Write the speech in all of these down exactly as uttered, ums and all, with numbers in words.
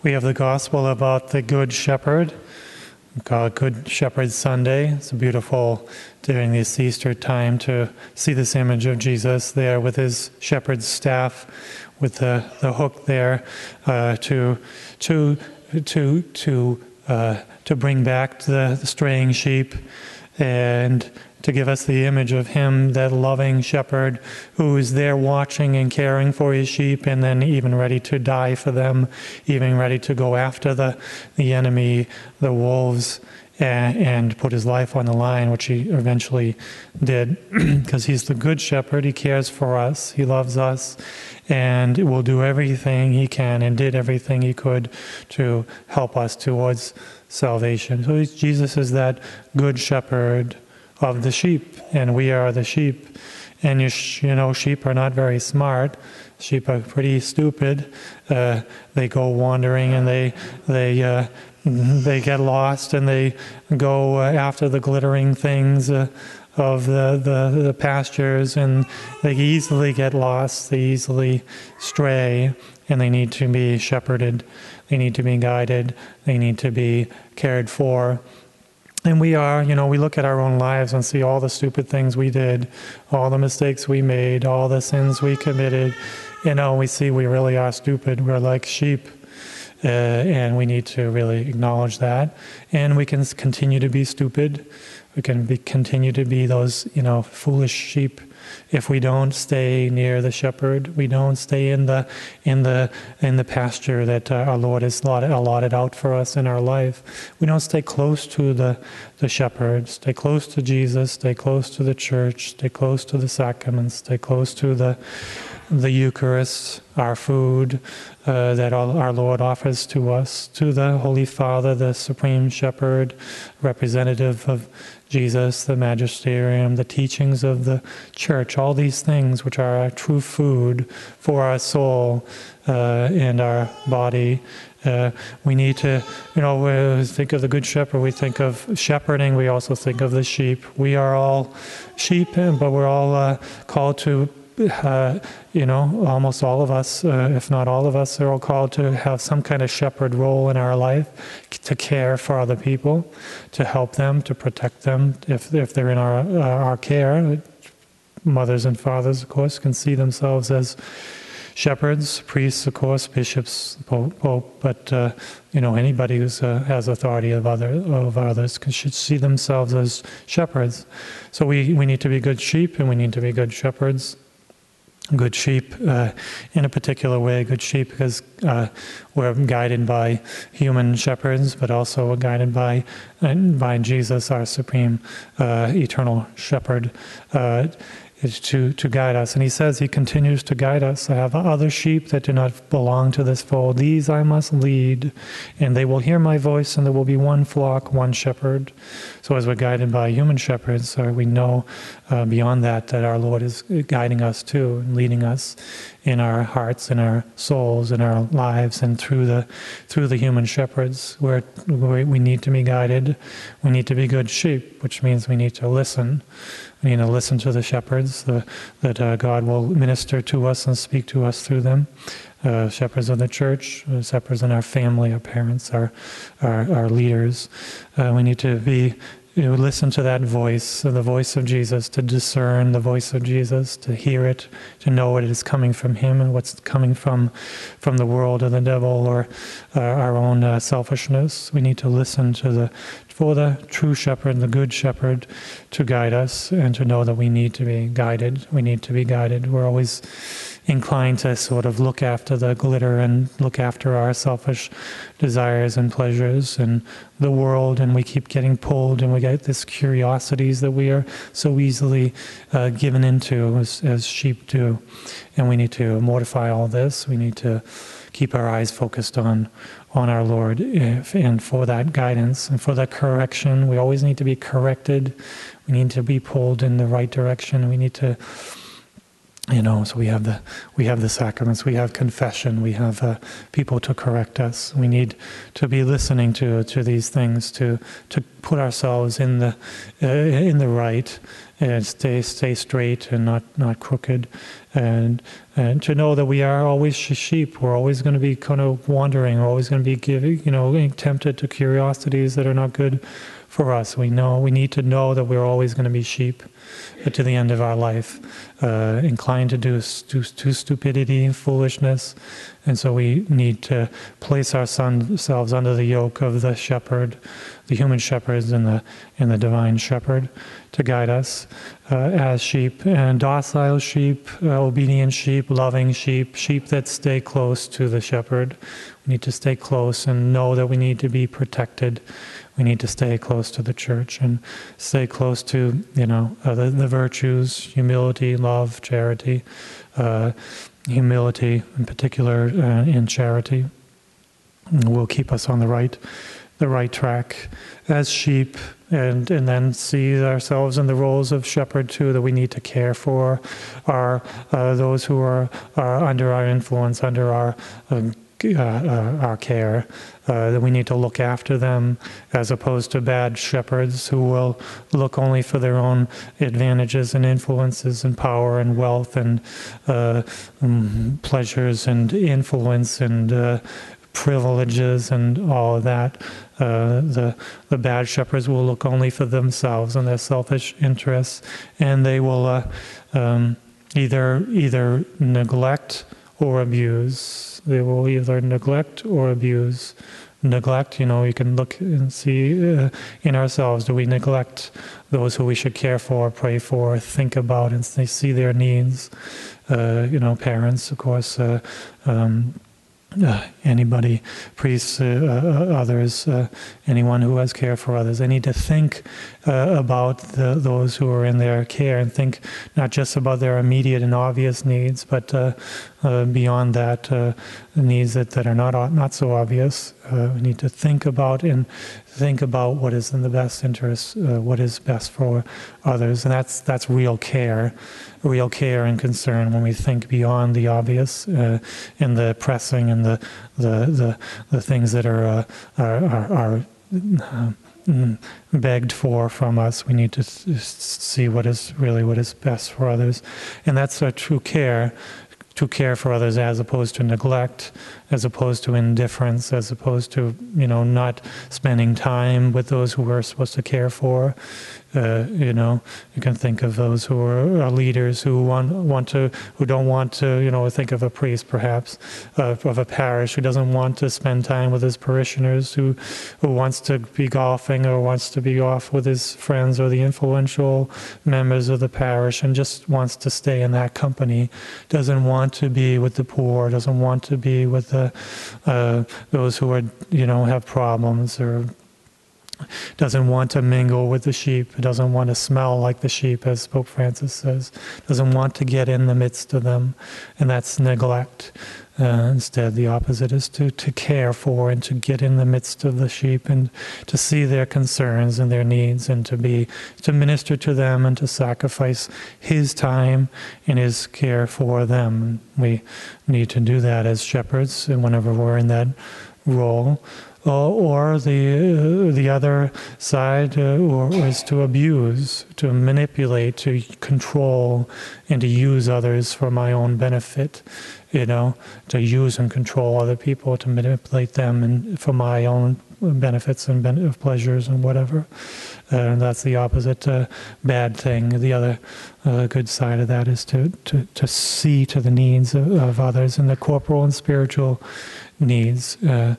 We have the gospel about the Good Shepherd. We call it Good Shepherd Sunday. It's beautiful during this Easter time to see this image of Jesus there with his shepherd's staff, with the, the hook there uh, to to to to uh, to bring back the, the straying sheep, and to give us the image of him, that loving shepherd who is there watching and caring for his sheep, and then even ready to die for them, even ready to go after the, the enemy, the wolves, and, and put his life on the line, which he eventually did, because he's the good shepherd. He cares for us, he loves us, and will do everything he can and did everything he could to help us towards salvation. So he's, Jesus is that good shepherd of the sheep, and we are the sheep. And you, sh- you know, sheep are not very smart. Sheep are pretty stupid. Uh, they go wandering, and they they uh, they get lost, and they go uh, after the glittering things uh, of the, the the pastures, and they easily get lost. They easily stray, and they need to be shepherded. They need to be guided. They need to be cared for. And we are, you know, we look at our own lives and see all the stupid things we did, all the mistakes we made, all the sins we committed. You know, we see we really are stupid. We're like sheep. Uh, and we need to really acknowledge that. And we can continue to be stupid. We can be, continue to be those, you know, foolish sheep if we don't stay near the shepherd. We don't stay in the in the in the pasture that uh, our Lord has allotted, allotted out for us in our life. We don't stay close to the the shepherd. Stay close to Jesus. Stay close to the church. Stay close to the sacraments. Stay close to the the Eucharist, our food uh, that all, our Lord offers to us, to the Holy Father, the Supreme Shepherd, representative of Jesus, the magisterium, the teachings of the church, all these things which are our true food for our soul uh, and our body. Uh, we need to, you know, we think of the Good Shepherd, we think of shepherding, we also think of the sheep. We are all sheep, but we're all uh, called to Uh, you know, almost all of us, uh, if not all of us, are all called to have some kind of shepherd role in our life, to care for other people, to help them, to protect them if if they're in our uh, our care. Mothers and fathers, of course, can see themselves as shepherds, priests, of course, bishops, pope, pope but uh, you know, anybody who uh, has authority of other of others should see themselves as shepherds. So we we need to be good sheep, and we need to be good shepherds. Good sheep uh, in a particular way, good sheep because uh, we're guided by human shepherds, but also we're guided by uh, by Jesus, our supreme uh, eternal shepherd, uh, is to, to guide us. And he says he continues to guide us. I have other sheep that do not belong to this fold. These I must lead, and they will hear my voice, and there will be one flock, one shepherd. So as we're guided by human shepherds, uh, we know uh, beyond that that our Lord is guiding us too, and leading us in our hearts, in our souls, in our lives, and through the through the human shepherds, where we need to be guided. We need to be good sheep, which means we need to listen. We need to listen to the shepherds, the, that uh, God will minister to us and speak to us through them. Uh, shepherds of the church, uh, shepherds in our family, our parents, our our, our leaders. Uh, we need to be you know, listen to that voice, the voice of Jesus, to discern the voice of Jesus, to hear it, to know what is coming from him and what's coming from from the world or the devil or uh, our own uh, selfishness. We need to listen to the for the true shepherd, the good shepherd, to guide us and to know that we need to be guided. We need to be guided. We're always inclined to sort of look after the glitter and look after our selfish desires and pleasures and the world, and we keep getting pulled, and we get these curiosities that we are so easily uh, given into as, as sheep do. And we need to mortify all this. We need to keep our eyes focused on on our Lord, if, and for that guidance and for that correction. We always need to be corrected. We need to be pulled in the right direction. We need to You know, so we have the we have the sacraments, we have confession, we have uh, people to correct us. We need to be listening to to these things, to to put ourselves in the uh, in the right, and stay stay straight and not not crooked, and and to know that we are always sheep. We're always going to be kind of wandering. We're always going to be giving, you know, tempted to curiosities that are not good for us. We know we need to know that we're always going to be sheep to the end of our life, uh, inclined to do to, to stupidity and foolishness, and so we need to place ourselves under the yoke of the shepherd, the human shepherds and the and the divine shepherd, to guide us uh, as sheep, and docile sheep, uh, obedient sheep, loving sheep, sheep that stay close to the shepherd. We need to stay close and know that we need to be protected. We need to stay close to the church and stay close to, you know, uh, the, the virtues, humility, love, charity, uh, humility in particular, uh, in charity will keep us on the right, the right track as sheep, and and then see ourselves in the roles of shepherd too, that we need to care for our uh, those who are, are under our influence, under our uh, Uh, uh, our care, uh, that we need to look after them, as opposed to bad shepherds who will look only for their own advantages and influences and power and wealth and uh, um, pleasures and influence and uh, privileges and all of that. Uh, the the bad shepherds will look only for themselves and their selfish interests, and they will uh, um, either either neglect or abuse. They will either neglect or abuse. Neglect, you know, you can look and see uh, in ourselves, do we neglect those who we should care for, pray for, think about, and they see their needs? Uh, you know, parents, of course, uh, um, Uh, anybody, priests, uh, uh, others, uh, anyone who has care for others. They need to think uh, about the, those who are in their care, and think not just about their immediate and obvious needs, but uh, uh, beyond that, uh, needs that, that are not not so obvious. Uh, we need to think about and think about what is in the best interest, uh, what is best for others, and that's that's real care. Real care and concern when we think beyond the obvious uh, and the pressing and the the the, the things that are uh, are, are, are uh, begged for from us. We need to see what is really what is best for others, and that's a true care. To care for others, as opposed to neglect, as opposed to indifference, as opposed to, you know, not spending time with those who we're supposed to care for. Uh, you know, you can think of those who are, are leaders who want want to, who don't want to, you know, think of a priest perhaps uh, of a parish who doesn't want to spend time with his parishioners, who who wants to be golfing or wants to be off with his friends or the influential members of the parish, and just wants to stay in that company. Doesn't want to be with the poor. Doesn't want to be with the uh, those who are, you know, have problems, or doesn't want to mingle with the sheep, doesn't want to smell like the sheep, as Pope Francis says, doesn't want to get in the midst of them, and that's neglect. Uh, instead, the opposite is to, to care for and to get in the midst of the sheep and to see their concerns and their needs, and to be to minister to them and to sacrifice his time and his care for them. We need to do that as shepherds, and whenever we're in that role. Uh, or the uh, the other side uh, or is to abuse, to manipulate, to control, and to use others for my own benefit. You know, to use and control other people, to manipulate them and for my own benefits and ben- pleasures and whatever. Uh, and that's the opposite uh, bad thing. The other uh, good side of that is to, to, to see to the needs of, of others, and the corporal and spiritual needs. Uh,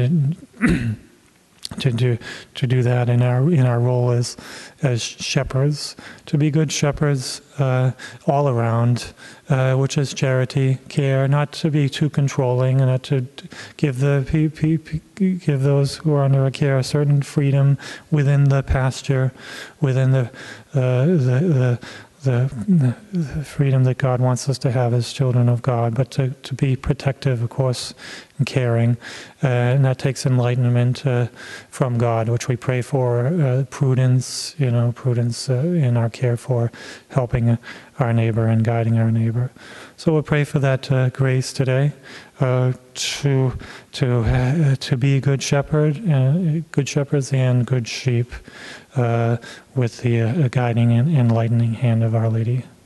to do to do that in our in our role as as shepherds, to be good shepherds uh, all around, uh, which is charity, care, not to be too controlling, and not to give the give those who are under our care a certain freedom within the pasture, within the uh, the, the The, the freedom that God wants us to have as children of God, but to, to be protective, of course, and caring. Uh, and that takes enlightenment uh, from God, which we pray for, uh, prudence, you know, prudence uh, in our care for, helping our neighbor and guiding our neighbor. So we'll pray for that uh, grace today, uh, to to uh, to be good shepherd, uh, good shepherds and good sheep, uh, with the uh, guiding and enlightening hand of Our Lady.